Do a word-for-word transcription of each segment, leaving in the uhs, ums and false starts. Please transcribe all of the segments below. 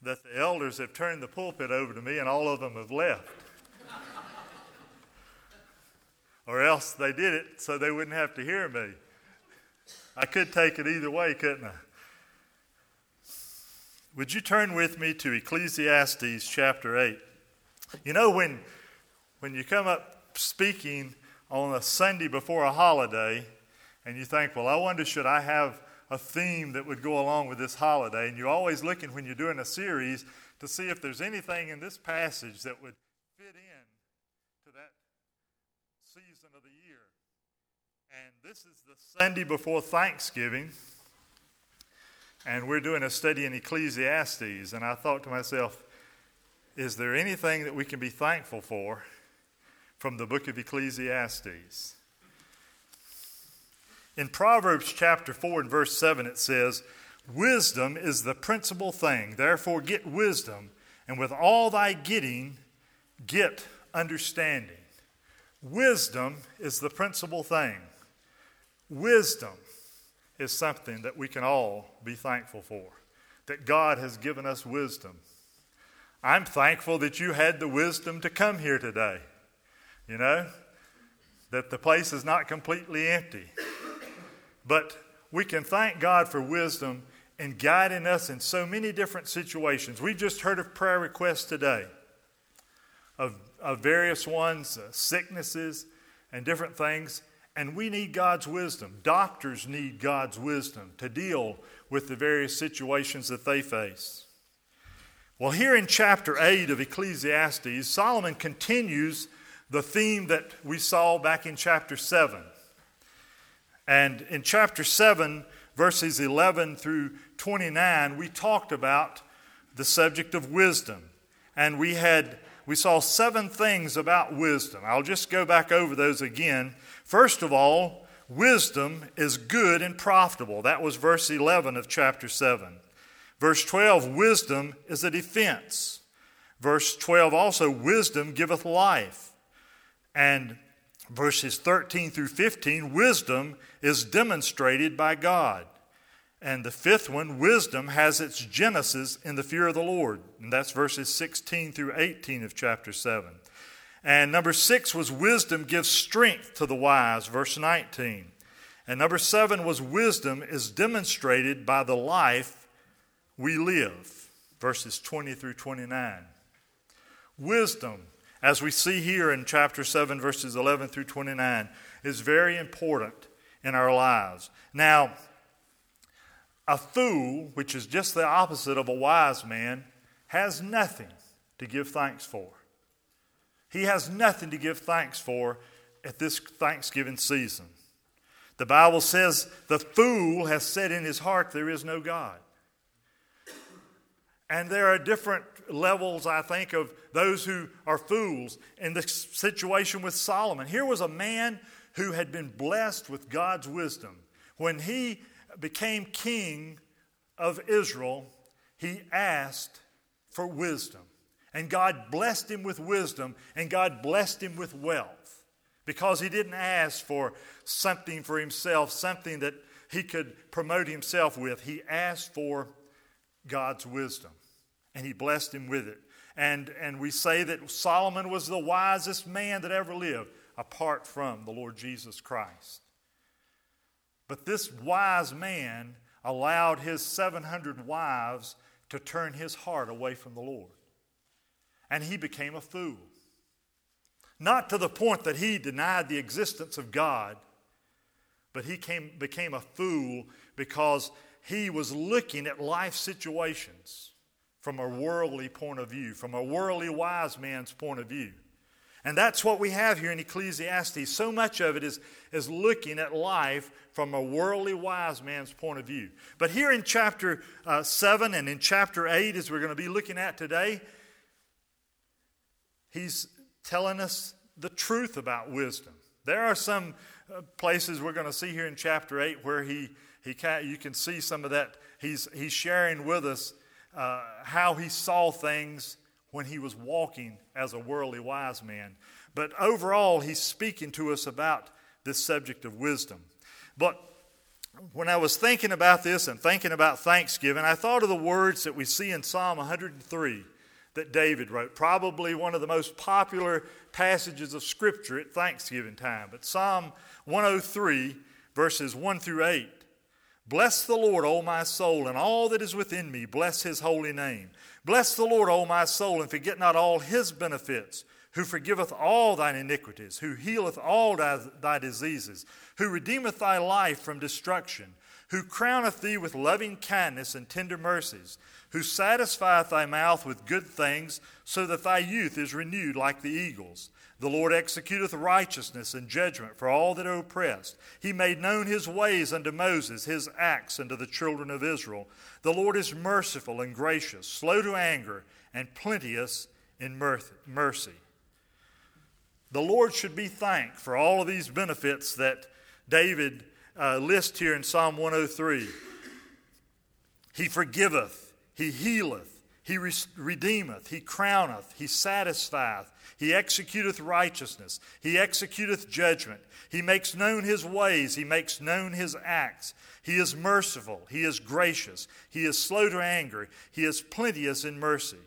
that the elders have turned the pulpit over to me and all of them have left. Or else they did it so they wouldn't have to hear me. I could take it either way, couldn't I? Would you turn with me to Ecclesiastes chapter eight? You know, when, when you come up speaking on a Sunday before a holiday, and you think, well, I wonder, should I have a theme that would go along with this holiday? And you're always looking when you're doing a series to see if there's anything in this passage that would fit in to that season of the year. And this is the Sunday before Thanksgiving, and we're doing a study in Ecclesiastes. And I thought to myself, is there anything that we can be thankful for from the book of Ecclesiastes? In Proverbs chapter four and verse seven it says, "Wisdom is the principal thing, therefore get wisdom, and with all thy getting, get understanding." Wisdom is the principal thing. Wisdom is something that we can all be thankful for, that God has given us wisdom. I'm thankful that you had the wisdom to come here today, you know, that the place is not completely empty. But we can thank God for wisdom in guiding us in so many different situations. We just heard of prayer requests today, of, of various ones, uh, sicknesses and different things. And we need God's wisdom. Doctors need God's wisdom to deal with the various situations that they face. Well, here in chapter eight of Ecclesiastes, Solomon continues the theme that we saw back in chapter seven. And in chapter seven, verses eleven through twenty-nine, we talked about the subject of wisdom. And we had we saw seven things about wisdom. I'll just go back over those again. First of all, wisdom is good and profitable. That was verse eleven of chapter seven. Verse twelve, wisdom is a defense. Verse twelve also, wisdom giveth life. And verses thirteen through fifteen, wisdom is demonstrated by God. And the fifth one, wisdom has its genesis in the fear of the Lord. And that's verses sixteen through eighteen of chapter seven. And number six was wisdom gives strength to the wise, verse nineteen. And number seven was wisdom is demonstrated by the life we live, verses twenty through twenty-nine. Wisdom, as we see here in chapter seven, verses eleven through twenty-nine, is very important in our lives. Now, a fool, which is just the opposite of a wise man, has nothing to give thanks for. He has nothing to give thanks for at this Thanksgiving season. The Bible says the fool has said in his heart there is no God. And there are different levels, I think, of those who are fools in the situation with Solomon. Here was a man who had been blessed with God's wisdom. When he became king of Israel, he asked for wisdom. And God blessed him with wisdom, and God blessed him with wealth. Because he didn't ask for something for himself, something that he could promote himself with. He asked for God's wisdom, and he blessed him with it. And, and we say that Solomon was the wisest man that ever lived, apart from the Lord Jesus Christ. But this wise man allowed his seven hundred wives to turn his heart away from the Lord. And he became a fool. Not to the point that he denied the existence of God, but he came, became a fool because he was looking at life situations from a worldly point of view, from a worldly wise man's point of view. And that's what we have here in Ecclesiastes. So much of it is, is looking at life from a worldly wise man's point of view. But here in chapter uh, seven and in chapter eight, as we're going to be looking at today, he's telling us the truth about wisdom. There are some uh, places we're going to see here in chapter eight where he, he can, you can see some of that. He's, he's sharing with us uh, how he saw things when he was walking as a worldly wise man. But overall, he's speaking to us about this subject of wisdom. But when I was thinking about this and thinking about Thanksgiving, I thought of the words that we see in Psalm one hundred three that David wrote, probably one of the most popular passages of Scripture at Thanksgiving time. But Psalm one oh three, verses one through eight. Bless the Lord, O my soul, and all that is within me. Bless his holy name. Bless the Lord, O my soul, and forget not all his benefits, who forgiveth all thine iniquities, who healeth all thy, thy diseases, who redeemeth thy life from destruction, who crowneth thee with loving kindness and tender mercies, who satisfieth thy mouth with good things, so that thy youth is renewed like the eagles. The Lord executeth righteousness and judgment for all that are oppressed. He made known his ways unto Moses, his acts unto the children of Israel. The Lord is merciful and gracious, slow to anger, and plenteous in mercy. The Lord should be thanked for all of these benefits that David uh, lists here in Psalm one oh three. He forgiveth, he healeth, he re- redeemeth, he crowneth, he satisfieth, he executeth righteousness, he executeth judgment, he makes known his ways, he makes known his acts. He is merciful, he is gracious, he is slow to anger, he is plenteous in mercy.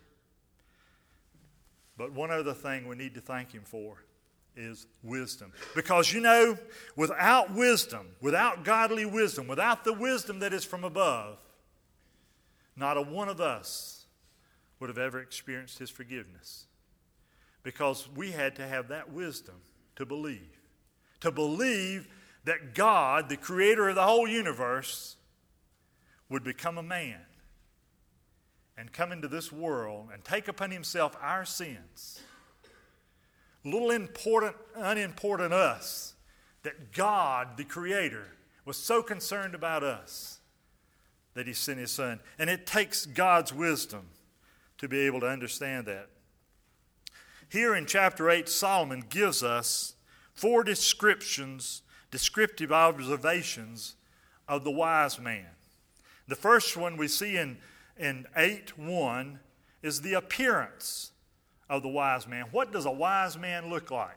But one other thing we need to thank him for is wisdom. Because, you know, without wisdom, without godly wisdom, without the wisdom that is from above, not a one of us would have ever experienced his forgiveness. Because we had to have that wisdom to believe. To believe that God, the creator of the whole universe, would become a man and come into this world and take upon himself our sins. Little important, unimportant us, that God, the creator, was so concerned about us that he sent his son. And it takes God's wisdom to be able to understand that. Here in chapter eight, Solomon gives us four descriptions, descriptive observations of the wise man. The first one we see in, in eight one is the appearance of the wise man. What does a wise man look like?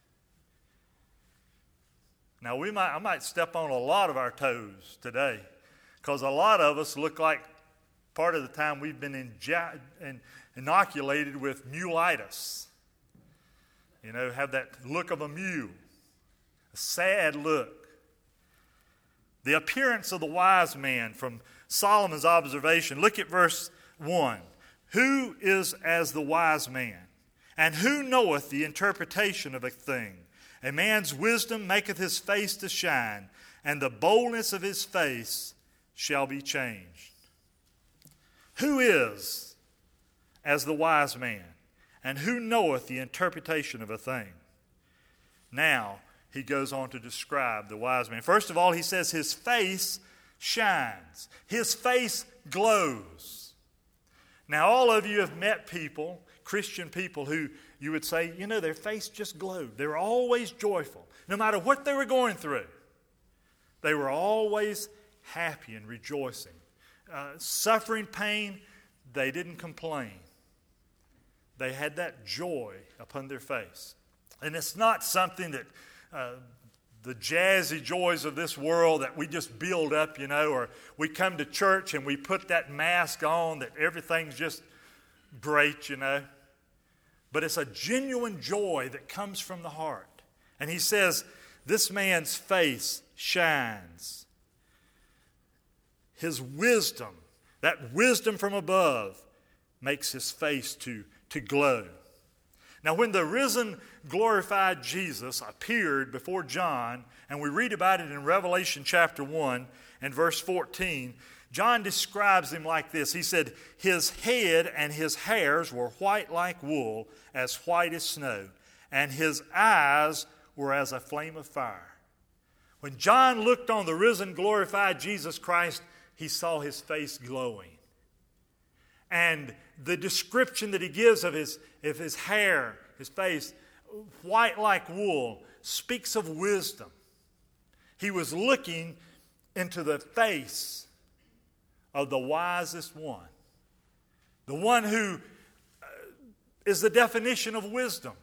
Now, we might I might step on a lot of our toes today, because a lot of us look like part of the time we've been inja- in, inoculated with mulitis. You know, have that look of a mule, a sad look. The appearance of the wise man from Solomon's observation. Look at verse one. Who is as the wise man? And who knoweth the interpretation of a thing? A man's wisdom maketh his face to shine, and the boldness of his face shall be changed. Who is as the wise man? And who knoweth the interpretation of a thing? Now, he goes on to describe the wise man. First of all, he says his face shines. His face glows. Now, all of you have met people, Christian people, who you would say, you know, their face just glowed. They were always joyful. No matter what they were going through, they were always happy and rejoicing. Uh, suffering, pain, they didn't complain. They had that joy upon their face. And it's not something that uh, the jazzy joys of this world that we just build up, you know, or we come to church and we put that mask on that everything's just great, you know. But it's a genuine joy that comes from the heart. And he says, this man's face shines. His wisdom, that wisdom from above, makes his face to, to glow. Now, when the risen, glorified Jesus appeared before John, and we read about it in Revelation chapter one and verse fourteen, John describes him like this. He said, his head and his hairs were white like wool, as white as snow, and his eyes were as a flame of fire. When John looked on the risen, glorified Jesus Christ, he saw his face glowing. And the description that he gives of his, of his hair, his face, white like wool, speaks of wisdom. He was looking into the face of the wisest one. The one who is the definition of wisdom.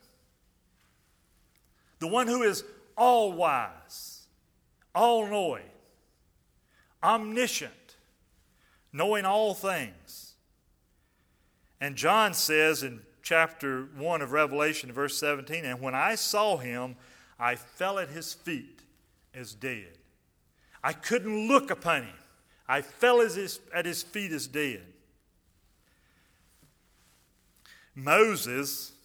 The one who is all wise, all knowing. omniscient, knowing all things. And John says in chapter one of Revelation, verse seventeen, and when I saw him, I fell at his feet as dead. I couldn't look upon him. I fell at his, at his feet as dead. Moses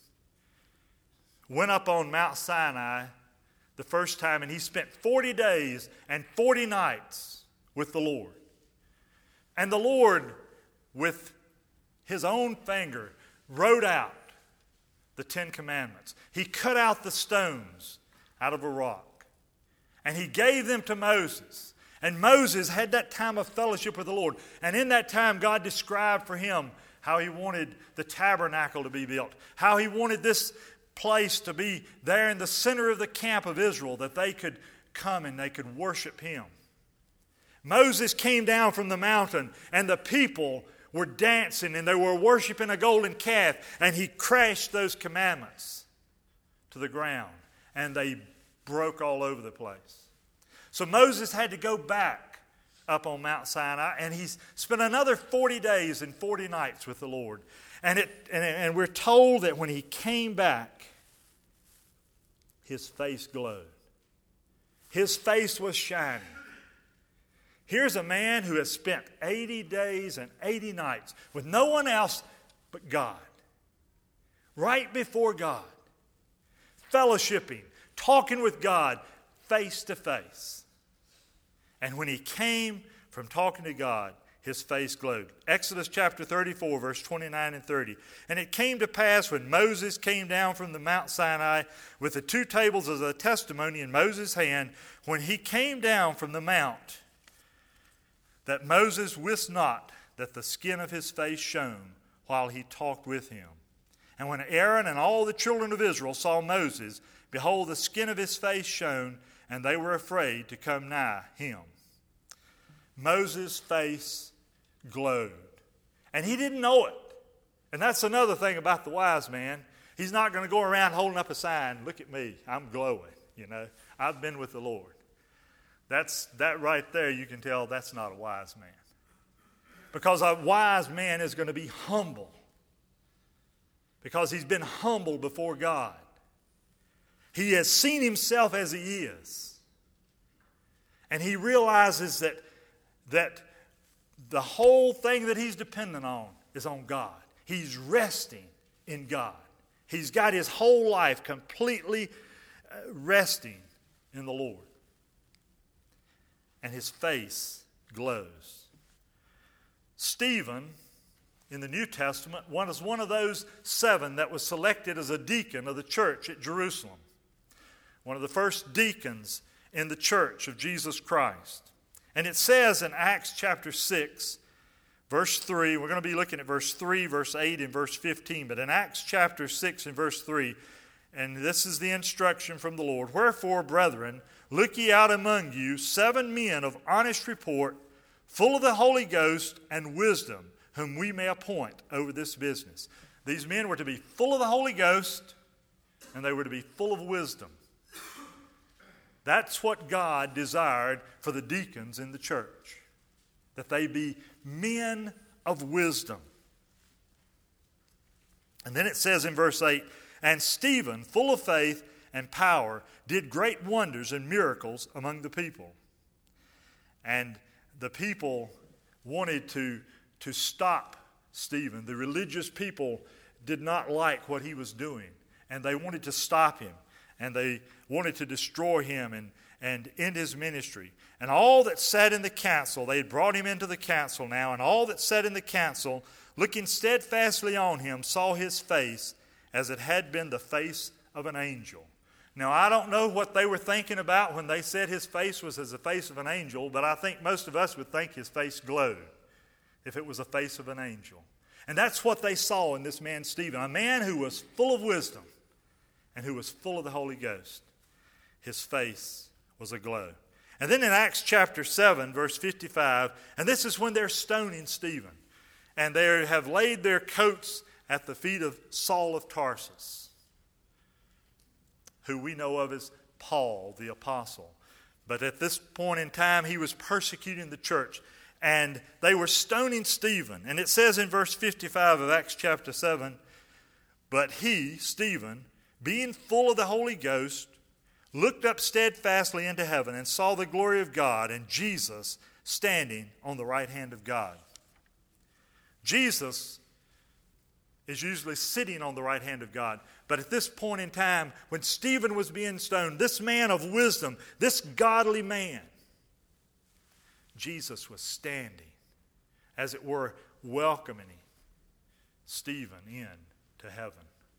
went up on Mount Sinai the first time, and he spent forty days and forty nights with the Lord. And the Lord, with his own finger, wrote out the Ten Commandments. He cut out the stones out of a rock, and he gave them to Moses. And Moses had that time of fellowship with the Lord. And in that time, God described for him how he wanted the tabernacle to be built, how he wanted this place to be there in the center of the camp of Israel, that they could come and they could worship him. Moses came down from the mountain, and the people were dancing and they were worshiping a golden calf, and he crashed those commandments to the ground, and they broke all over the place. So Moses had to go back up on Mount Sinai, and he spent another forty days and forty nights with the Lord. And, it, and, and we're told that when he came back, his face glowed. His face was shining. Here's a man who has spent eighty days and eighty nights with no one else but God. Right before God. Fellowshipping, talking with God face to face. And when he came from talking to God, his face glowed. Exodus chapter thirty-four, verse twenty-nine and thirty. And it came to pass when Moses came down from the Mount Sinai with the two tables of the testimony in Moses' hand, when he came down from the mount, that Moses wist not that the skin of his face shone while he talked with him. And when Aaron and all the children of Israel saw Moses, behold, the skin of his face shone, and they were afraid to come nigh him. Moses' face glowed. And he didn't know it. And that's another thing about the wise man. He's not going to go around holding up a sign, look at me, I'm glowing. You know, I've been with the Lord. That's that right there, you can tell that's not a wise man. Because a wise man is going to be humble. Because he's been humble before God. He has seen himself as he is. And he realizes that, that the whole thing that he's dependent on is on God. He's resting in God. He's got his whole life completely resting in the Lord. And his face glows. Stephen, in the New Testament, was one of those seven that was selected as a deacon of the church at Jerusalem. One of the first deacons in the church of Jesus Christ. And it says in Acts chapter six, verse three, we're going to be looking at verse three, verse eight, and verse fifteen. But in Acts chapter six and verse three, and this is the instruction from the Lord. Wherefore, brethren, look ye out among you seven men of honest report, full of the Holy Ghost and wisdom, whom we may appoint over this business. These men were to be full of the Holy Ghost, and they were to be full of wisdom. That's what God desired for the deacons in the church, that they be men of wisdom. And then it says in verse eight, and Stephen, full of faith and power, did great wonders and miracles among the people. And the people wanted to, to stop Stephen. The religious people did not like what he was doing, and they wanted to stop him. And they wanted to destroy him and, and end his ministry. And all that sat in the council, they had brought him into the council now, and all that sat in the council, looking steadfastly on him, saw his face as it had been the face of an angel. Now, I don't know what they were thinking about when they said his face was as the face of an angel, but I think most of us would think his face glowed if it was the face of an angel. And that's what they saw in this man Stephen, a man who was full of wisdom and who was full of the Holy Ghost. His face was aglow. And then in Acts chapter seven, verse fifty-five, and this is when they're stoning Stephen. And they have laid their coats at the feet of Saul of Tarsus, who we know of as Paul the apostle. But at this point in time, he was persecuting the church. And they were stoning Stephen. And it says in verse fifty-five of Acts chapter seven, but he, Stephen, being full of the Holy Ghost, looked up steadfastly into heaven and saw the glory of God and Jesus standing on the right hand of God. Jesus is usually sitting on the right hand of God. But at this point in time, when Stephen was being stoned, this man of wisdom, this godly man, Jesus was standing, as it were, welcoming Stephen in to heaven.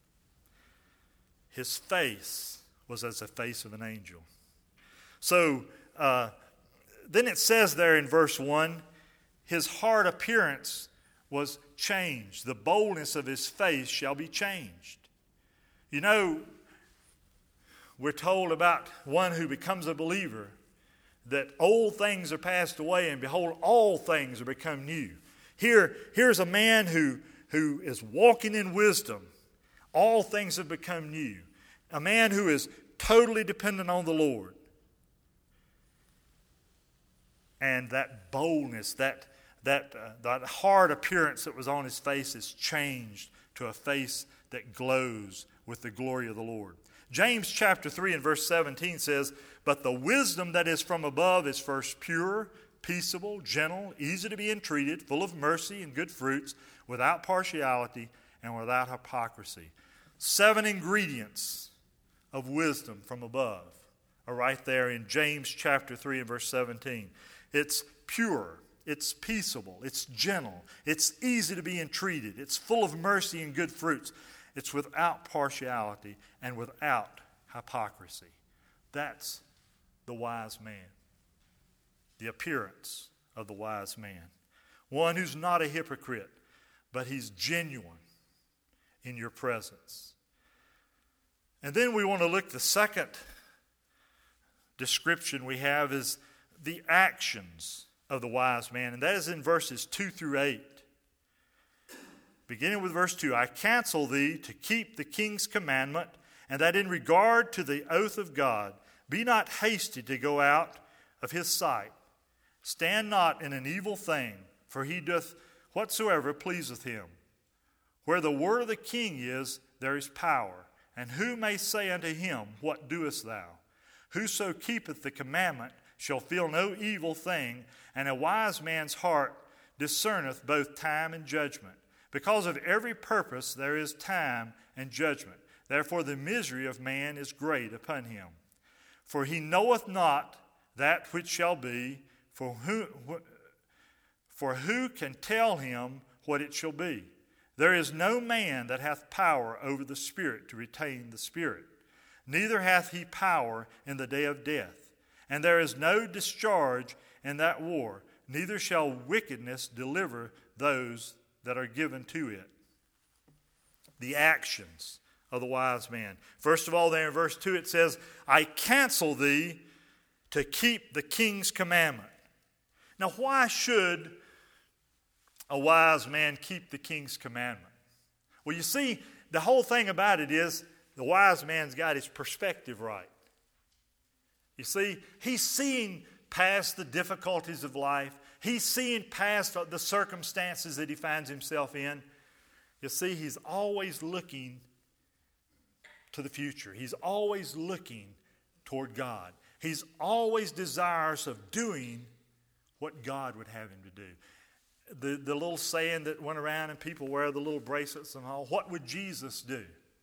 His face was as the face of an angel. So uh, then it says there in verse one, his hard appearance was changed. The boldness of his face shall be changed. You know, we're told about one who becomes a believer that old things are passed away and behold, all things are become new. Here, here's a man who, who is walking in wisdom. All things have become new. A man who is totally dependent on the Lord. And that boldness, that, that, uh, that hard appearance that was on his face is changed to a face that glows with the glory of the Lord. James chapter three and verse seventeen says, but the wisdom that is from above is first pure, peaceable, gentle, easy to be entreated, full of mercy and good fruits, without partiality and without hypocrisy. Seven ingredients of wisdom from above are right there in James chapter three and verse seventeen. It's pure, it's peaceable, it's gentle, it's easy to be entreated, it's full of mercy and good fruits. It's without partiality and without hypocrisy. That's the wise man. The appearance of the wise man. One who's not a hypocrite, but he's genuine in your presence. And then we want to look, the second description we have is the actions of the wise man. And that is in verses two through eight. Beginning with verse two, I counsel thee to keep the king's commandment, and that in regard to the oath of God, be not hasty to go out of his sight. Stand not in an evil thing, for he doth whatsoever pleaseth him. Where the word of the king is, there is power. And who may say unto him, what doest thou? Whoso keepeth the commandment shall feel no evil thing, and a wise man's heart discerneth both time and judgment. Because of every purpose there is time and judgment. Therefore the misery of man is great upon him. For he knoweth not that which shall be, for who, for who can tell him what it shall be? There is no man that hath power over the Spirit to retain the Spirit. Neither hath he power in the day of death. And there is no discharge in that war. Neither shall wickedness deliver those that are given to it. The actions of the wise man. First of all, there in verse two it says, I counsel thee to keep the king's commandment. Now, why should a wise man keep the king's commandment? Well, you see, the whole thing about it is the wise man's got his perspective right. You see, he's seeing past the difficulties of life. He's seeing past the circumstances that he finds himself in. You see, he's always looking to the future. He's always looking toward God. He's always desirous of doing what God would have him to do. The, the little saying that went around and people wear the little bracelets and all, what would Jesus do?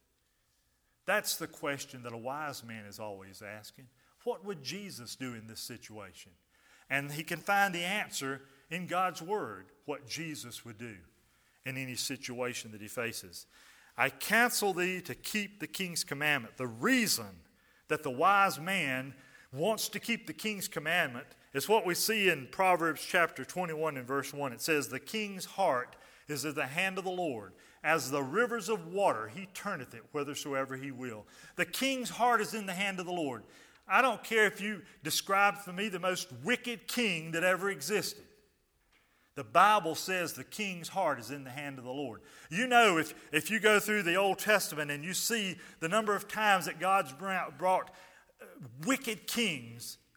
That's the question that a wise man is always asking. What would Jesus do in this situation? And he can find the answer in God's Word, what Jesus would do in any situation that he faces. I counsel thee to keep the king's commandment. The reason that the wise man wants to keep the king's commandment is what we see in Proverbs chapter twenty-one and verse one. It says, the king's heart is in the hand of the Lord. As the rivers of water, he turneth it whithersoever he will. The king's heart is in the hand of the Lord. I don't care if you describe for me the most wicked king that ever existed. The Bible says the king's heart is in the hand of the Lord. You know, if, if you go through the Old Testament and you see the number of times that God's brought wicked kings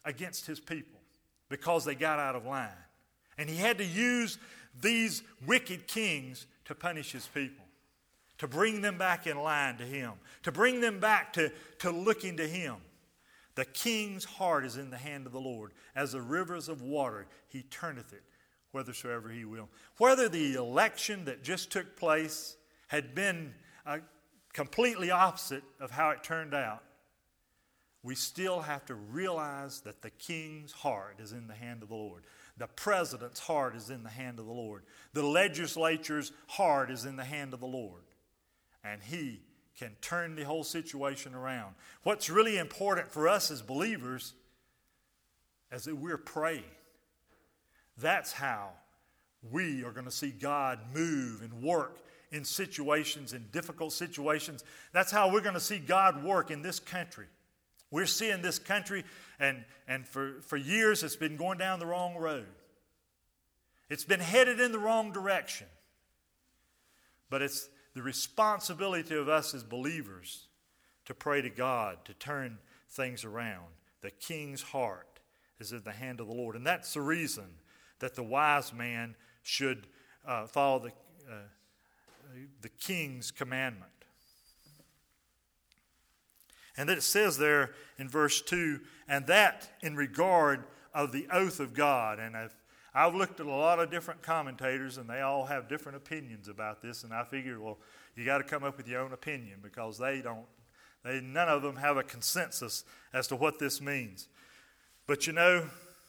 against his people because they got out of line. And he had to use these wicked kings to punish his people, to bring them back in line to him, to bring them back to, to looking to him. The king's heart is in the hand of the Lord. As the rivers of water, he turneth it whithersoever he will. Whether the election that just took place had been uh, completely opposite of how it turned out, we still have to realize that the king's heart is in the hand of the Lord. The president's heart is in the hand of the Lord. The legislature's heart is in the hand of the Lord. And he can turn the whole situation around. What's really important for us as believers is that we're praying. That's how we are going to see God move and work in situations, in difficult situations. That's how we're going to see God work in this country. We're seeing this country, and, and for, for years it's been going down the wrong road. It's been headed in the wrong direction. But it's the responsibility of us as believers to pray to God, to turn things around. The king's heart is in the hand of the Lord. And that's the reason that the wise man should uh, follow the, uh, the king's commandment. And then it says there in verse two, and that in regard of the oath of God. And I've, I've looked at a lot of different commentators, and they all have different opinions about this. And I figured, well, you got to come up with your own opinion, because they don't, they none of them have a consensus as to what this means. But you know,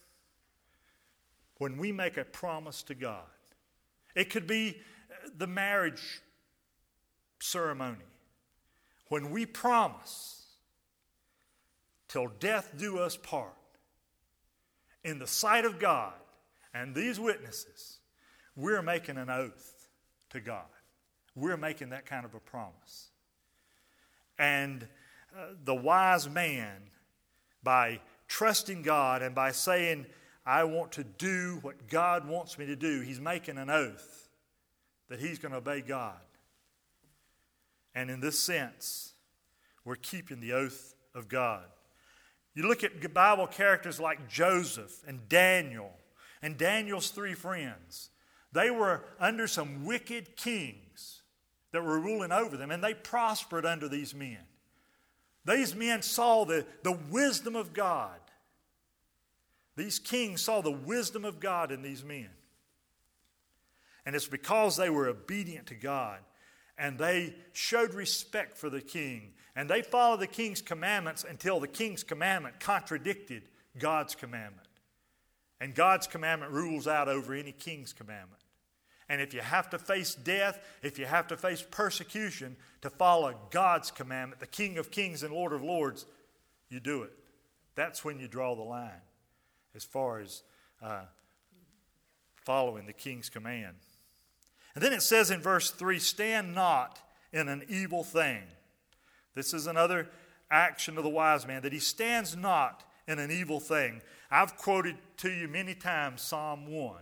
when we make a promise to God, it could be the marriage ceremony. When we promise, till death do us part, in the sight of God and these witnesses, we're making an oath to God. We're making that kind of a promise. And uh, the wise man, by trusting God and by saying, I want to do what God wants me to do, he's making an oath that he's going to obey God. And in this sense, we're keeping the oath of God. You look at Bible characters like Joseph and Daniel and Daniel's three friends. They were under some wicked kings that were ruling over them, and they prospered under these men. These men saw the, the wisdom of God. These kings saw the wisdom of God in these men. And it's because they were obedient to God, and they showed respect for the king, and they followed the king's commandments until the king's commandment contradicted God's commandment. And God's commandment rules out over any king's commandment. And if you have to face death, if you have to face persecution to follow God's commandment, the King of Kings and Lord of Lords, you do it. That's when you draw the line as far as uh, following the king's command. And then it says in verse three, stand not in an evil thing. This is another action of the wise man, that he stands not in an evil thing. I've quoted to you many times Psalm one.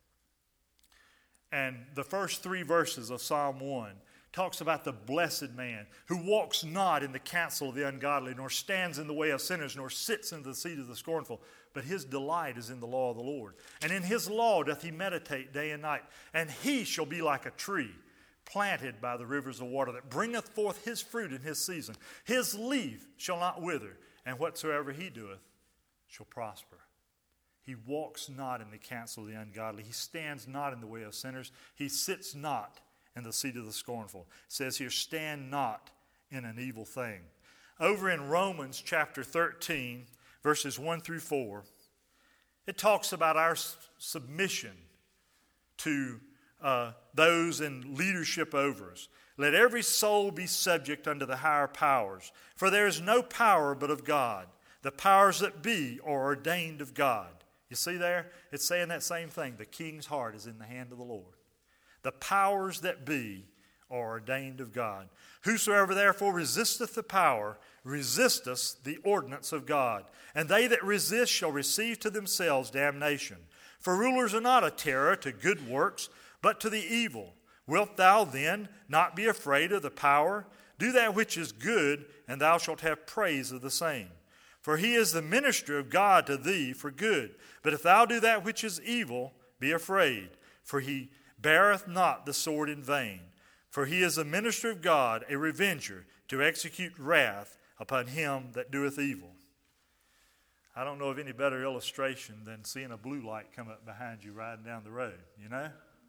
And the first three verses of Psalm one talks about the blessed man who walks not in the counsel of the ungodly, nor stands in the way of sinners, nor sits in the seat of the scornful. But his delight is in the law of the Lord. And in his law doth he meditate day and night. And he shall be like a tree planted by the rivers of water, that bringeth forth his fruit in his season. His leaf shall not wither, and whatsoever he doeth shall prosper. He walks not in the counsel of the ungodly. He stands not in the way of sinners. He sits not in the seat of the scornful. It says here, stand not in an evil thing. Over in Romans chapter thirteen, verses one through four, it talks about our submission to uh, those in leadership over us. Let every soul be subject unto the higher powers, for there is no power but of God. The powers that be are ordained of God. You see there? It's saying that same thing. The king's heart is in the hand of the Lord. The powers that be are ordained of God. Whosoever therefore resisteth the power, resisteth the ordinance of God. And they that resist shall receive to themselves damnation. For rulers are not a terror to good works, but to the evil. Wilt thou then not be afraid of the power? Do that which is good, and thou shalt have praise of the same. For he is the minister of God to thee for good. But if thou do that which is evil, be afraid, for he beareth not the sword in vain. For he is a minister of God, a revenger, to execute wrath upon him that doeth evil. I don't know of any better illustration than seeing a blue light come up behind you riding down the road, you know?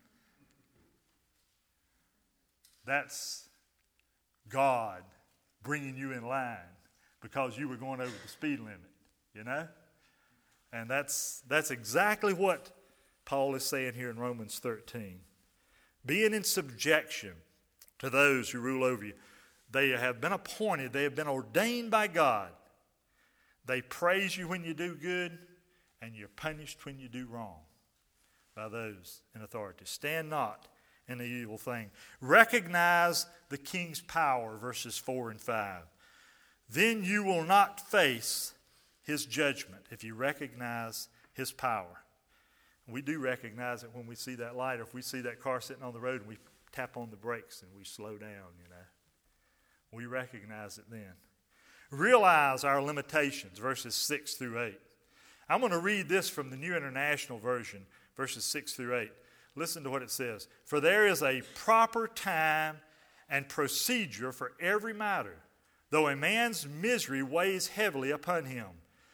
That's God bringing you in line because you were going over the speed limit, you know? And that's that's exactly what Paul is saying here in Romans thirteen. Being in subjection to those who rule over you. They have been appointed, they have been ordained by God. They praise you when you do good, and you're punished when you do wrong by those in authority. Stand not in the evil thing. Recognize the king's power, verses four and five. Then you will not face his judgment if you recognize his power. We do recognize it when we see that light, or if we see that car sitting on the road and we tap on the brakes and we slow down, you know. We recognize it then. Realize our limitations, verses six through eight. I'm going to read this from the New International Version, verses six through eight. Listen to what it says. For there is a proper time and procedure for every matter, though a man's misery weighs heavily upon him.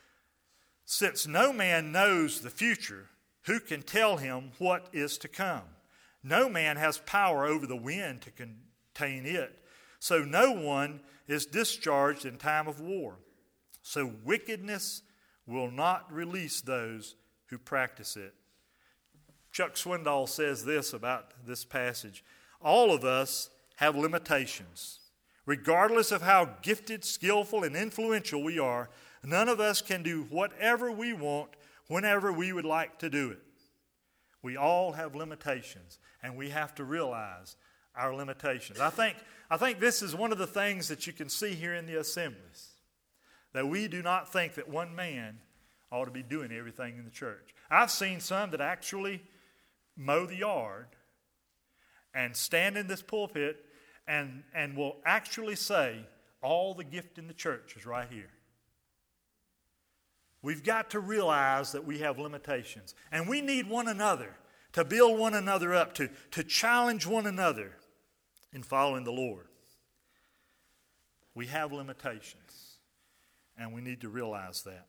Since no man knows the future, who can tell him what is to come? No man has power over the wind to contain it, so no one is discharged in time of war. So wickedness will not release those who practice it. Chuck Swindoll says this about this passage. All of us have limitations. Regardless of how gifted, skillful, and influential we are, none of us can do whatever we want whenever we would like to do it. We all have limitations, and we have to realize our limitations. I think, I think this is one of the things that you can see here in the assemblies, that we do not think that one man ought to be doing everything in the church. I've seen some that actually mow the yard and stand in this pulpit and, and will actually say, all the gift in the church is right here. We've got to realize that we have limitations. And we need one another to build one another up, to, to challenge one another in following the Lord. We have limitations, and we need to realize that.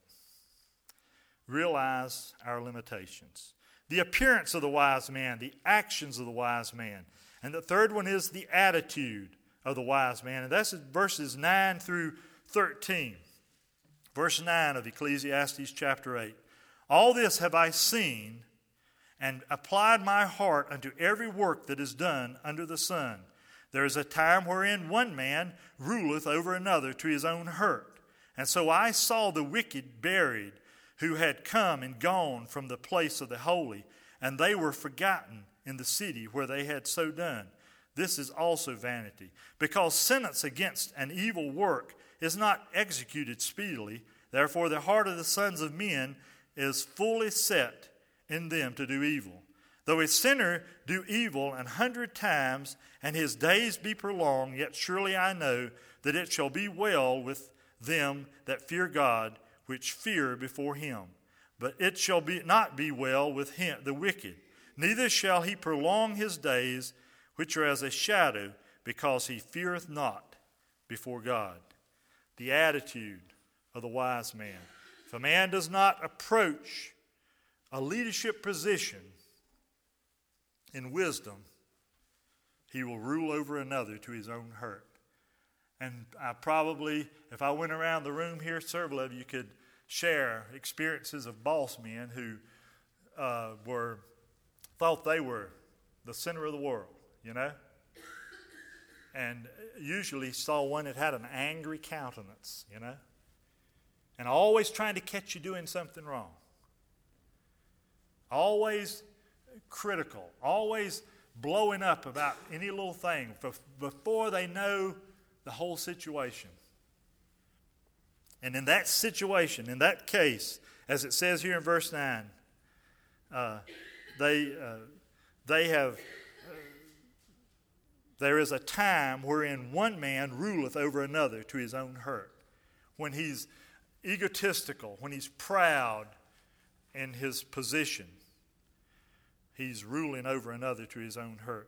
Realize our limitations. The appearance of the wise man, the actions of the wise man. And the third one is the attitude of the wise man. And that's verses nine through thirteen. Verse nine of Ecclesiastes chapter eight. All this have I seen, and applied my heart unto every work that is done under the sun. There is a time wherein one man ruleth over another to his own hurt. And so I saw the wicked buried, who had come and gone from the place of the holy, and they were forgotten in the city where they had so done. This is also vanity, because sentence against an evil work is not executed speedily. Therefore the heart of the sons of men is fully set in them to do evil. Though a sinner do evil an hundred times, and his days be prolonged, yet surely I know that it shall be well with them that fear God, which fear before him. But it shall be not be well with him, the wicked. Neither shall he prolong his days, which are as a shadow, because he feareth not before God. The attitude of the wise man. If a man does not approach a leadership position in wisdom, he will rule over another to his own hurt. And I probably, if I went around the room here, several of you could share experiences of boss men who uh, were thought they were the center of the world, you know? And usually saw one that had an angry countenance, you know? And always trying to catch you doing something wrong. Always critical. Always blowing up about any little thing before they know the whole situation. And in that situation, in that case, as it says here in verse nine, uh, they uh, they have uh, there is a time wherein one man ruleth over another to his own hurt. When he's egotistical, when he's proud in his position, he's ruling over another to his own hurt.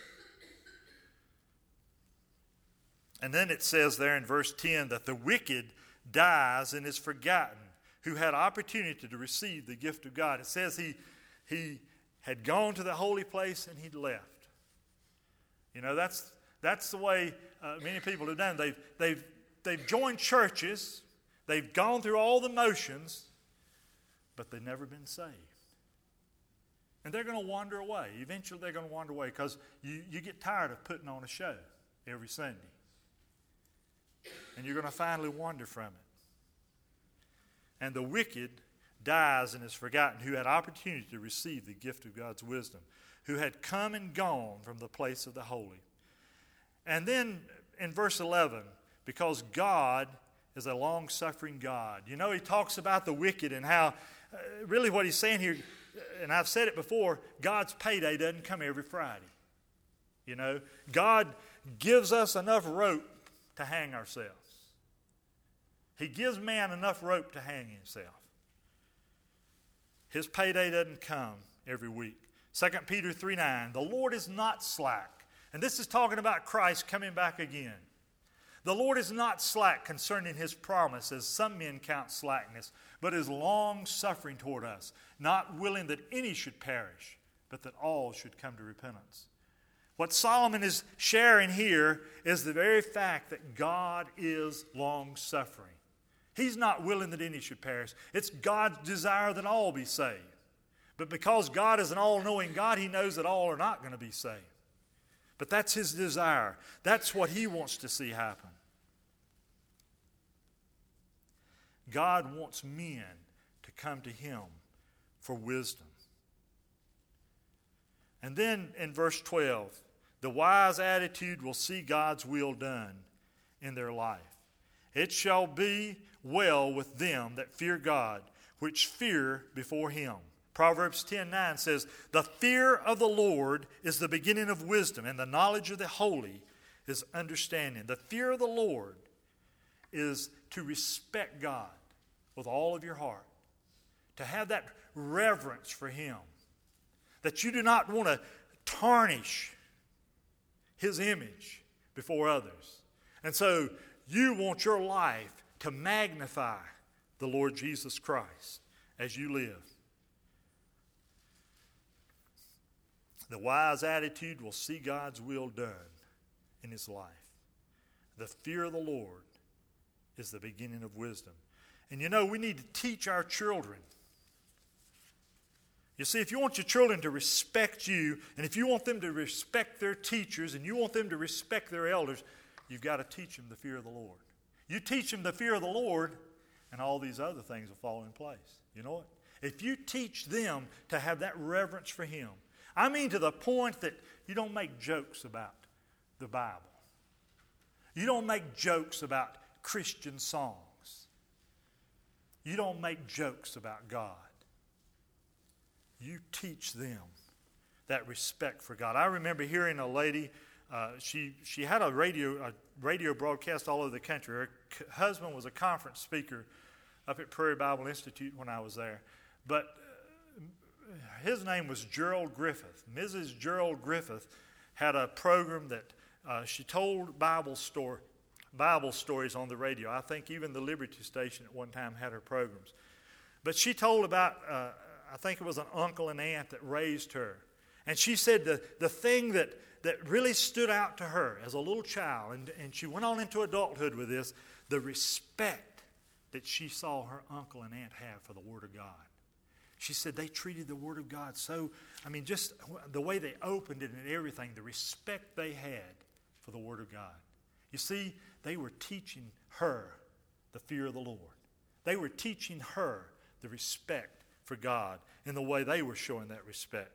And then it says there in verse ten that the wicked dies and is forgotten, who had opportunity to receive the gift of God. It says he, he had gone to the holy place and he'd left. You know, that's that's the way uh, many people have done. They've, they've, they've joined churches, they've gone through all the motions, but they've never been saved. And they're going to wander away. Eventually they're going to wander away because you, you get tired of putting on a show every Sunday. And you're going to finally wander from it. And the wicked dies and is forgotten, who had opportunity to receive the gift of God's wisdom, who had come and gone from the place of the holy. And then in verse eleven, because God is a long-suffering God. You know, he talks about the wicked and how, uh, really what he's saying here, and I've said it before, God's payday doesn't come every Friday. You know, God gives us enough rope to hang ourselves. He gives man enough rope to hang himself. His payday doesn't come every week. Second Peter three nine, the Lord is not slack. And this is talking about Christ coming back again. The Lord is not slack concerning his promise, as some men count slackness, but is long-suffering toward us, not willing that any should perish, but that all should come to repentance. What Solomon is sharing here is the very fact that God is long-suffering. He's not willing that any should perish. It's God's desire that all be saved. But because God is an all-knowing God, he knows that all are not going to be saved. But that's his desire. That's what he wants to see happen. God wants men to come to him for wisdom. And then in verse twelve, the wise attitude will see God's will done in their life. It shall be well with them that fear God, which fear before him. Proverbs ten nine says, the fear of the Lord is the beginning of wisdom, and the knowledge of the holy is understanding. The fear of the Lord is to respect God with all of your heart, to have that reverence for him, that you do not want to tarnish his image before others. And so you want your life to magnify the Lord Jesus Christ as you live. The wise attitude will see God's will done in his life. The fear of the Lord is the beginning of wisdom. And you know, we need to teach our children. You see, if you want your children to respect you, and if you want them to respect their teachers, and you want them to respect their elders, you've got to teach them the fear of the Lord. You teach them the fear of the Lord, and all these other things will fall in place. You know what? If you teach them to have that reverence for him, I mean to the point that you don't make jokes about the Bible. You don't make jokes about Christian songs. You don't make jokes about God. You teach them that respect for God. I remember hearing a lady, uh, she she had a radio a radio broadcast all over the country. Her c- husband was a conference speaker up at Prairie Bible Institute when I was there. But uh, his name was Gerald Griffith. Missus Gerald Griffith had a program that uh, she told Bible story, Bible stories on the radio. I think even the Liberty Station at one time had her programs. But she told about... Uh, I think it was an uncle and aunt that raised her. And she said the, the thing that, that really stood out to her as a little child, and, and she went on into adulthood with this, the respect that she saw her uncle and aunt have for the Word of God. She said they treated the Word of God so, I mean, just the way they opened it and everything, the respect they had for the Word of God. You see, they were teaching her the fear of the Lord. They were teaching her the respect for God in the way they were showing that respect.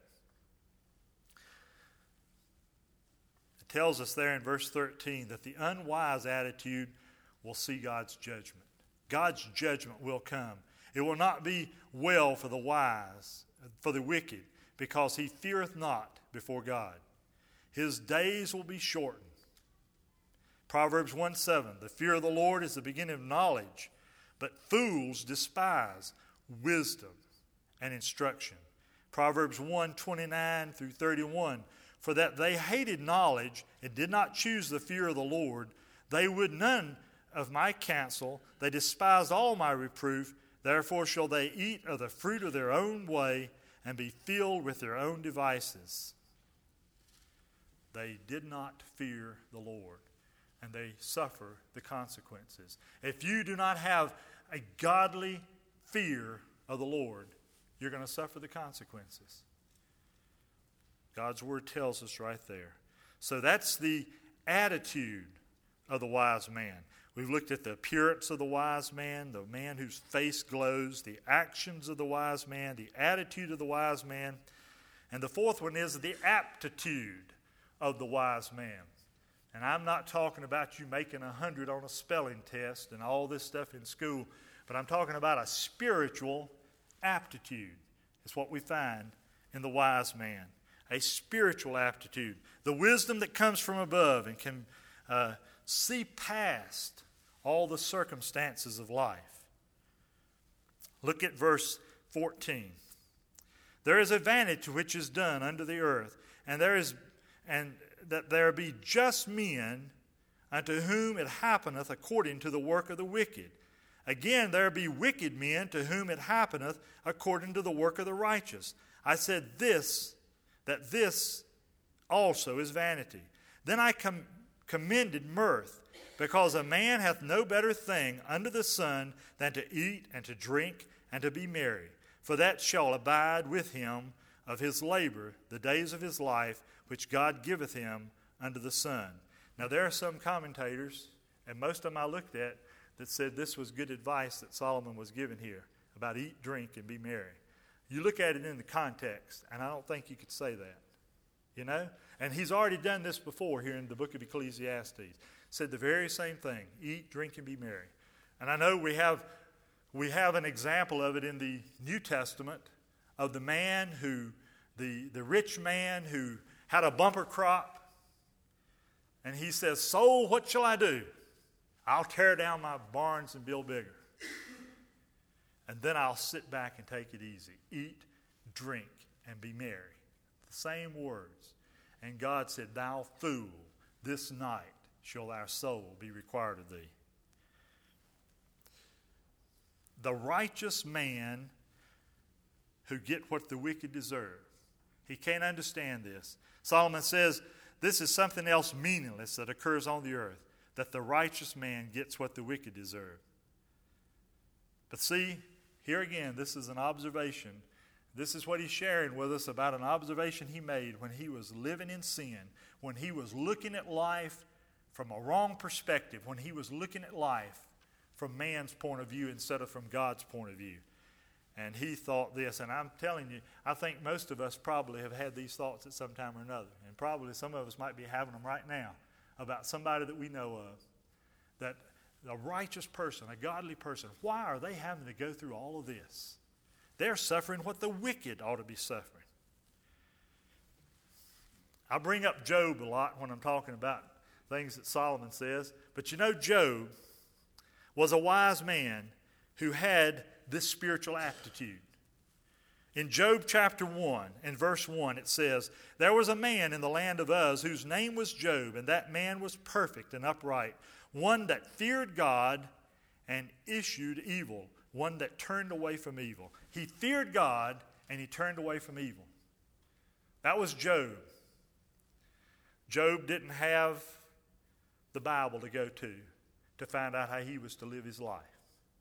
It tells us there in verse thirteen that the unwise attitude will see God's judgment. God's judgment will come. It will not be well for the wise, for the wicked, because he feareth not before God. His days will be shortened. Proverbs one seven, the fear of the Lord is the beginning of knowledge, but fools despise wisdom and instruction. Proverbs one, twenty-nine through thirty-one. For that they hated knowledge and did not choose the fear of the Lord, they would none of my counsel, they despised all my reproof, therefore shall they eat of the fruit of their own way and be filled with their own devices. They did not fear the Lord, and they suffer the consequences. If you do not have a godly fear of the Lord, you're going to suffer the consequences. God's word tells us right there. So that's the attitude of the wise man. We've looked at the appearance of the wise man, the man whose face glows, the actions of the wise man, the attitude of the wise man. And the fourth one is the aptitude of the wise man. And I'm not talking about you making a hundred on a spelling test and all this stuff in school, but I'm talking about a spiritual aptitude. It's what we find in the wise man. A spiritual aptitude. The wisdom that comes from above and can uh, see past all the circumstances of life. Look at verse fourteen. There is a vanity which is done under the earth, and there is and that there be just men unto whom it happeneth according to the work of the wicked. Again, there be wicked men to whom it happeneth according to the work of the righteous. I said this, that this also is vanity. Then I com- commended mirth, because a man hath no better thing under the sun than to eat and to drink and to be merry. For that shall abide with him of his labor the days of his life, which God giveth him under the sun. Now there are some commentators, and most of them I looked at, that said this was good advice that Solomon was giving here about eat, drink, and be merry. You look at it in the context, and I don't think you could say that. You know? And he's already done this before here in the book of Ecclesiastes. Said the very same thing. Eat, drink, and be merry. And I know we have we have an example of it in the New Testament of the man who, the, the rich man who had a bumper crop. And he says, soul, what shall I do? I'll tear down my barns and build bigger. And then I'll sit back and take it easy. Eat, drink, and be merry. The same words. And God said, thou fool, this night shall thy soul be required of thee. The righteous man who get what the wicked deserve. He can't understand this. Solomon says this is something else meaningless that occurs on the earth, that the righteous man gets what the wicked deserve. But see, here again, this is an observation. This is what he's sharing with us about an observation he made when he was living in sin, when he was looking at life from a wrong perspective, when he was looking at life from man's point of view instead of from God's point of view. And he thought this, and I'm telling you, I think most of us probably have had these thoughts at some time or another, and probably some of us might be having them right now about somebody that we know of, that a righteous person, a godly person, why are they having to go through all of this? They're suffering what the wicked ought to be suffering. I bring up Job a lot when I'm talking about things that Solomon says, but you know Job was a wise man who had this spiritual aptitude. In Job chapter one, in verse one, it says, there was a man in the land of Uz whose name was Job, and that man was perfect and upright, one that feared God and eschewed evil, one that turned away from evil. He feared God and he turned away from evil. That was Job. Job didn't have the Bible to go to to find out how he was to live his life.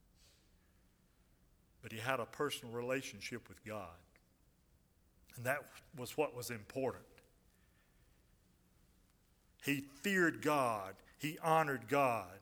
But he had a personal relationship with God. And that was what was important. He feared God. He honored God.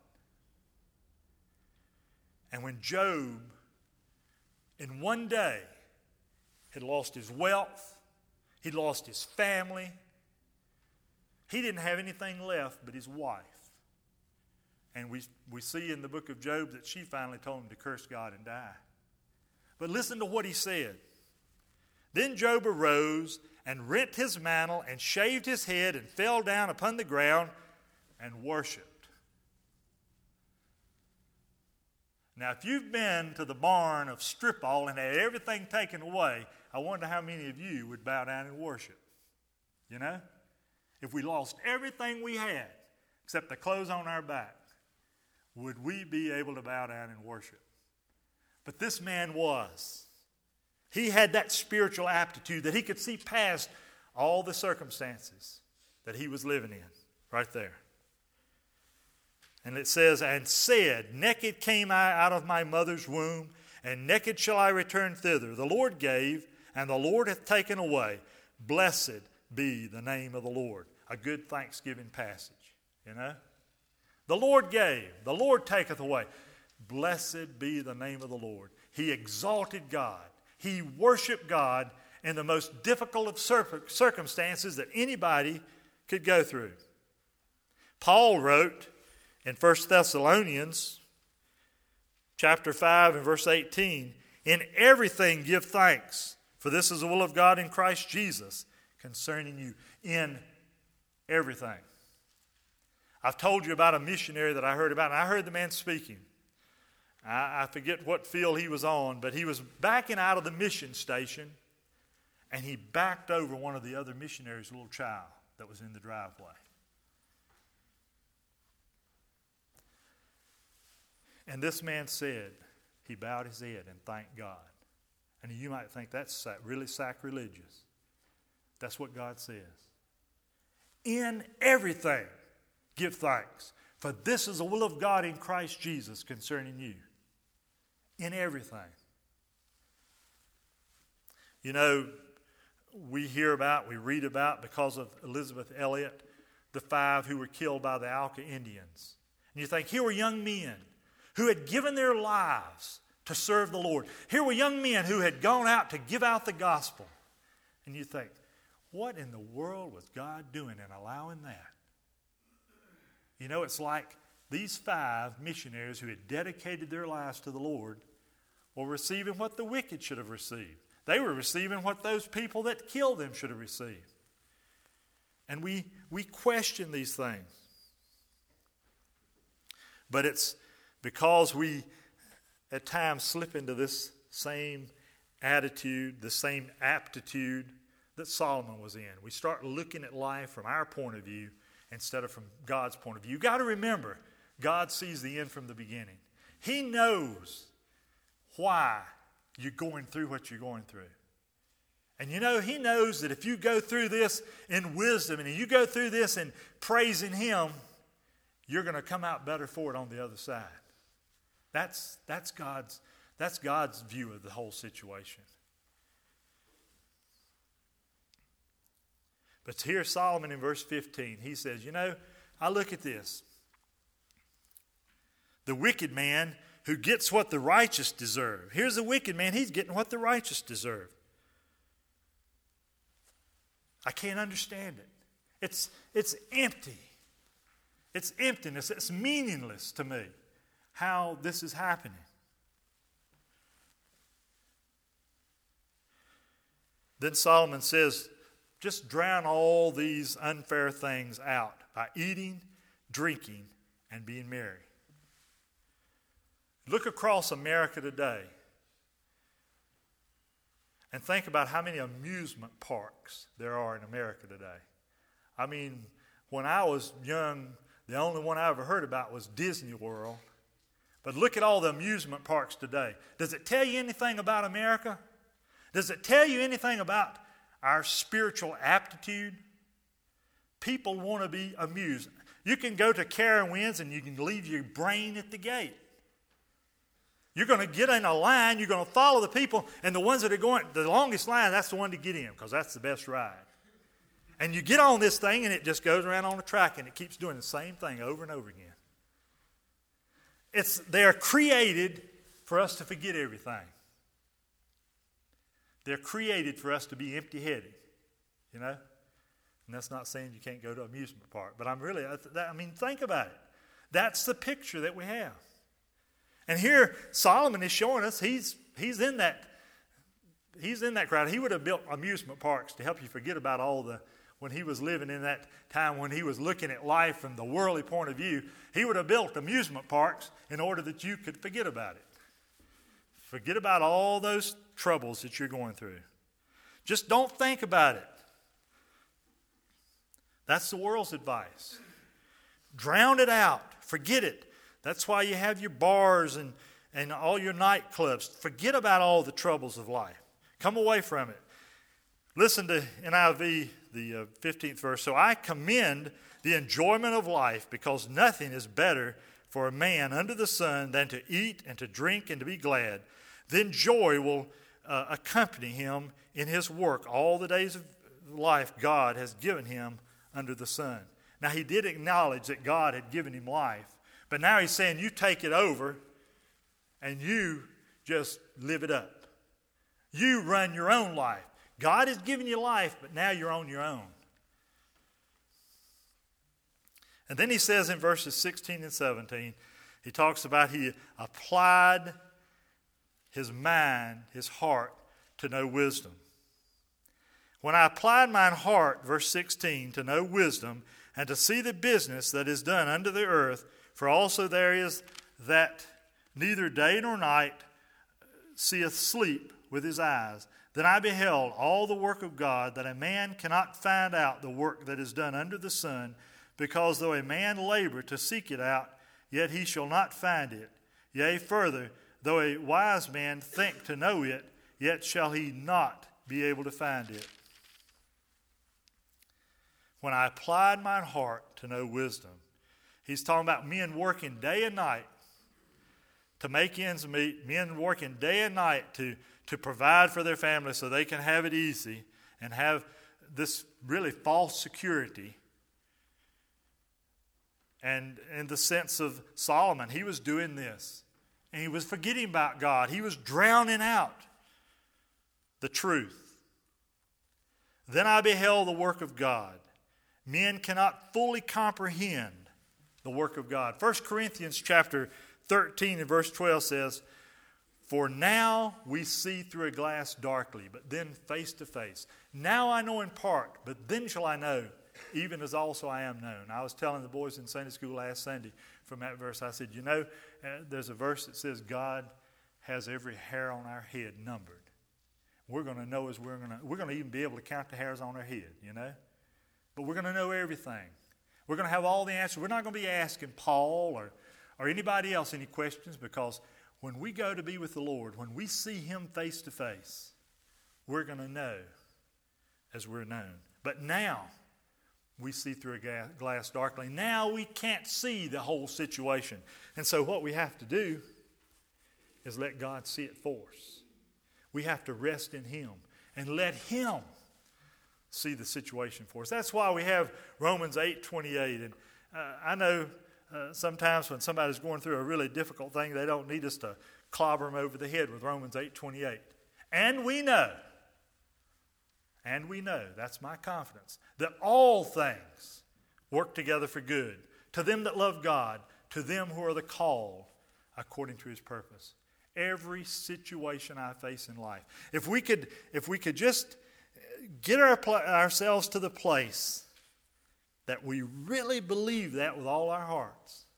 And when Job, in one day, had lost his wealth, he'd lost his family, he didn't have anything left but his wife. And we, we see in the book of Job that she finally told him to curse God and die. But listen to what he said. Then Job arose and rent his mantle and shaved his head and fell down upon the ground and worshipped. Now, if you've been to the barn of strip all and had everything taken away, I wonder how many of you would bow down and worship. You know? If we lost everything we had, except the clothes on our back, would we be able to bow down and worship? But this man was. He had that spiritual aptitude that he could see past all the circumstances that he was living in, right there. And it says, and said, naked came I out of my mother's womb, and naked shall I return thither. The Lord gave, and the Lord hath taken away. Blessed be the name of the Lord. A good Thanksgiving passage, you know. The Lord gave, the Lord taketh away. Blessed be the name of the Lord. He exalted God. He worshiped God in the most difficult of circumstances that anybody could go through. Paul wrote in First Thessalonians chapter five and verse eighteen, in everything give thanks, for this is the will of God in Christ Jesus concerning you. In everything. I've told you about a missionary that I heard about, and I heard the man speaking. I, I forget what field he was on, but he was backing out of the mission station, and he backed over one of the other missionaries' little child that was in the driveway. And this man said, he bowed his head and thanked God. And you might think that's really sacrilegious. That's what God says. In everything, give thanks, for this is the will of God in Christ Jesus concerning you. In everything. You know, we hear about, we read about, because of Elizabeth Elliot, the five who were killed by the Auca Indians. And you think, here were young men who had given their lives to serve the Lord. Here were young men who had gone out to give out the gospel. And you think, what in the world was God doing in allowing that? You know, it's like these five missionaries who had dedicated their lives to the Lord were receiving what the wicked should have received. They were receiving what those people that killed them should have received. And we, we question these things. But it's because we at times slip into this same attitude, the same aptitude that Solomon was in. We start looking at life from our point of view instead of from God's point of view. You've got to remember, God sees the end from the beginning. He knows why you're going through what you're going through. And you know, He knows that if you go through this in wisdom and you go through this in praising Him, you're going to come out better for it on the other side. That's, that's, God's, that's God's view of the whole situation. But here Solomon in verse fifteen, he says, you know, I look at this. The wicked man who gets what the righteous deserve. Here's the wicked man, he's getting what the righteous deserve. I can't understand it. It's, it's empty. It's emptiness. It's meaningless to me how this is happening. Then Solomon says, just drown all these unfair things out by eating, drinking, and being merry. Look across America today and think about how many amusement parks there are in America today. I mean, when I was young, the only one I ever heard about was Disney World. But look at all the amusement parks today. Does it tell you anything about America? Does it tell you anything about our spiritual aptitude? People want to be amused. You can go to Carowinds and you can leave your brain at the gate. You're going to get in a line, you're going to follow the people, and the ones that are going, the longest line, that's the one to get in because that's the best ride. And you get on this thing and it just goes around on the track and it keeps doing the same thing over and over again. It's, they're created for us to forget everything. They're created for us to be empty-headed, you know. And that's not saying you can't go to an amusement park. But I'm really, I mean, think about it. That's the picture that we have. And here Solomon is showing us he's he's in that he's in that crowd. He would have built amusement parks to help you forget about all the, when he was living in that time when he was looking at life from the worldly point of view. He would have built amusement parks in order that you could forget about it. Forget about all those troubles that you're going through. Just don't think about it. That's the world's advice. Drown it out. Forget it. That's why you have your bars and, and all your nightclubs. Forget about all the troubles of life. Come away from it. Listen to N I V, the uh, fifteenth verse. So I commend the enjoyment of life, because nothing is better for a man under the sun than to eat and to drink and to be glad. Then joy will uh, accompany him in his work all the days of life God has given him under the sun. Now, he did acknowledge that God had given him life, but now he's saying you take it over and you just live it up. You run your own life. God has given you life, but now you're on your own. And then he says in verses sixteen and seventeen, he talks about he applied his mind, his heart, to know wisdom. When I applied mine heart, verse sixteen, to know wisdom, and to see the business that is done under the earth, for also there is that neither day nor night seeth sleep with his eyes, then I beheld all the work of God, that a man cannot find out the work that is done under the sun, because though a man labor to seek it out, yet he shall not find it. Yea, further, though a wise man think to know it, yet shall he not be able to find it. When I applied mine heart to know wisdom, he's talking about men working day and night to make ends meet, men working day and night to, to provide for their family so they can have it easy and have this really false security. And in the sense of Solomon, he was doing this. And he was forgetting about God. He was drowning out the truth. Then I beheld the work of God. Men cannot fully comprehend the work of God. First Corinthians chapter thirteen and verse twelve says, for now we see through a glass darkly, but then face to face. Now I know in part, but then shall I know, even as also I am known. I was telling the boys in Sunday school last Sunday from that verse, I said, you know, uh, there's a verse that says God has every hair on our head numbered. We're going to know as we're going to, we're going to even be able to count the hairs on our head, you know. But we're going to know everything. We're going to have all the answers. We're not going to be asking Paul or, or anybody else any questions, because when we go to be with the Lord, when we see him face to face, we're going to know as we're known. But now, we see through a glass darkly. Now we can't see the whole situation. And so what we have to do is let God see it for us. We have to rest in him and let him see the situation for us. That's why we have Romans eight twenty-eight. And uh, I know uh, sometimes when somebody's going through a really difficult thing, they don't need us to clobber them over the head with Romans eight twenty-eight. And we know, and we know, that's my confidence, that all things work together for good, to them that love God, to them who are the called according to his purpose. Every situation I face in life. If we could, if we could just get our, ourselves to the place that we really believe that with all our hearts,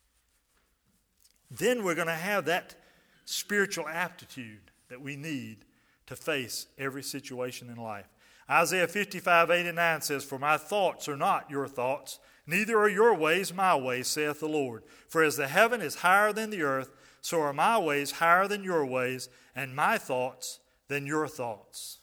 then we're going to have that spiritual aptitude that we need to face every situation in life. Isaiah fifty-five, eight and nine says, for my thoughts are not your thoughts, neither are your ways my ways, saith the Lord. For as the heaven is higher than the earth, so are my ways higher than your ways, and my thoughts than your thoughts.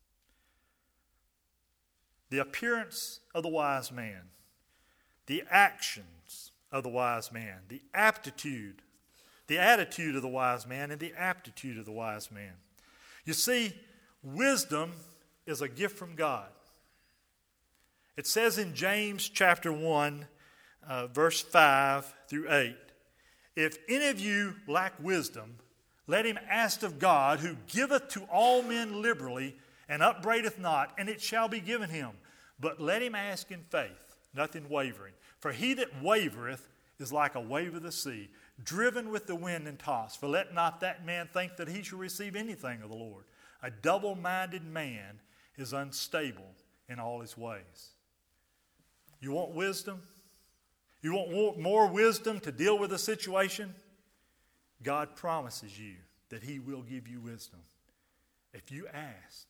The appearance of the wise man, the actions of the wise man, the aptitude, the attitude of the wise man, and the aptitude of the wise man. You see, wisdom is a gift from God. It says in James chapter one, uh, verse five through eight, if any of you lack wisdom, let him ask of God, who giveth to all men liberally, and upbraideth not, and it shall be given him. But let him ask in faith, nothing wavering. For he that wavereth is like a wave of the sea, driven with the wind and tossed. For let not that man think that he shall receive anything of the Lord. A double-minded man is unstable in all his ways. You want wisdom? You want more wisdom to deal with a situation? God promises you that he will give you wisdom. If you ask.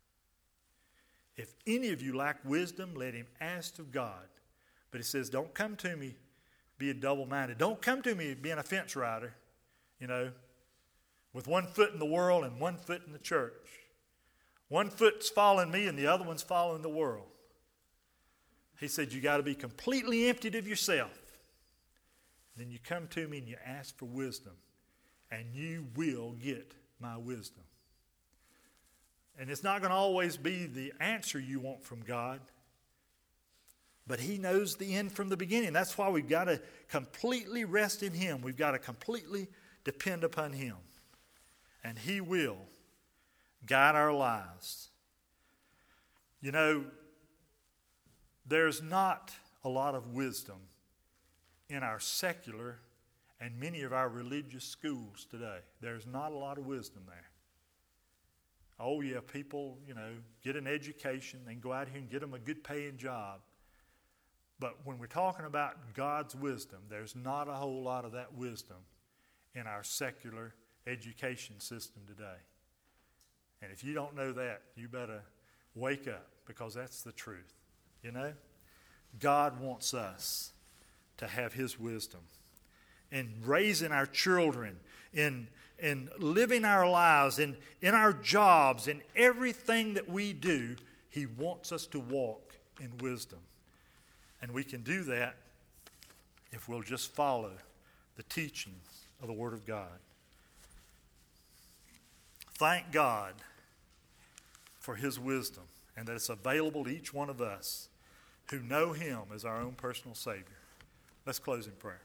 If any of you lack wisdom, let him ask of God. But it says, don't come to me being double-minded. Don't come to me being a fence rider, you know, with one foot in the world and one foot in the church. One foot's following me and the other one's following the world. He said, you got to be completely emptied of yourself. Then you come to me and you ask for wisdom, and you will get my wisdom. And it's not going to always be the answer you want from God, but he knows the end from the beginning. That's why we've got to completely rest in him. We've got to completely depend upon him. And he will guide our lives. You know, there's not a lot of wisdom in our secular and many of our religious schools today. There's not a lot of wisdom there. Oh, yeah, people, you know, get an education and go out here and get them a good paying job. But when we're talking about God's wisdom, there's not a whole lot of that wisdom in our secular education system today. And if you don't know that, you better wake up, because that's the truth. You know, God wants us to have his wisdom in raising our children, in, in living our lives, in, in our jobs, in everything that we do. He wants us to walk in wisdom. And we can do that if we'll just follow the teachings of the Word of God. Thank God for his wisdom, and that it's available to each one of us who know him as our own personal Savior. Let's close in prayer.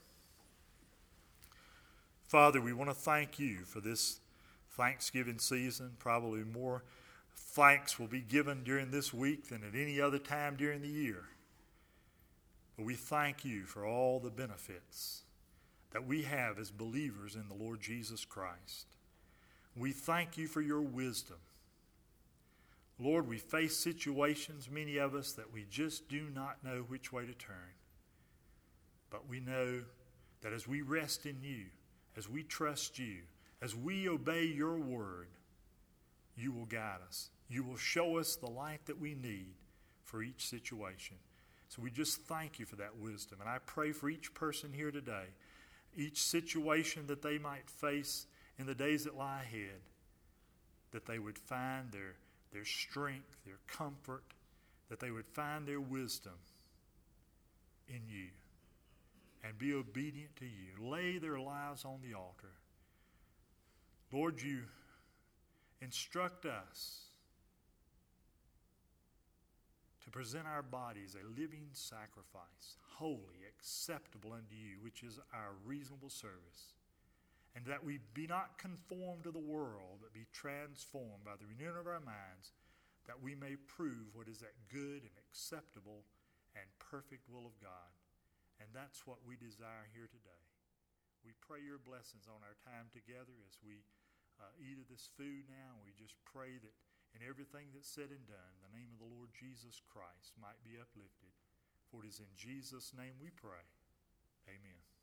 Father, we want to thank you for this Thanksgiving season. Probably more thanks will be given during this week than at any other time during the year. But we thank you for all the benefits that we have as believers in the Lord Jesus Christ. We thank you for your wisdom. Lord, we face situations, many of us, that we just do not know which way to turn. But we know that as we rest in you, as we trust you, as we obey your word, you will guide us. You will show us the light that we need for each situation. So we just thank you for that wisdom. And I pray for each person here today, each situation that they might face in the days that lie ahead, that they would find their, their strength, their comfort, that they would find their wisdom in you and be obedient to you. Lay their lives on the altar. Lord, you instruct us to present our bodies a living sacrifice, holy, acceptable unto you, which is our reasonable service. And that we be not conformed to the world, but be transformed by the renewing of our minds, that we may prove what is that good and acceptable and perfect will of God. And that's what we desire here today. We pray your blessings on our time together as we uh, eat of this food now. And we just pray that in everything that's said and done, the name of the Lord Jesus Christ might be uplifted. For it is in Jesus' name we pray. Amen.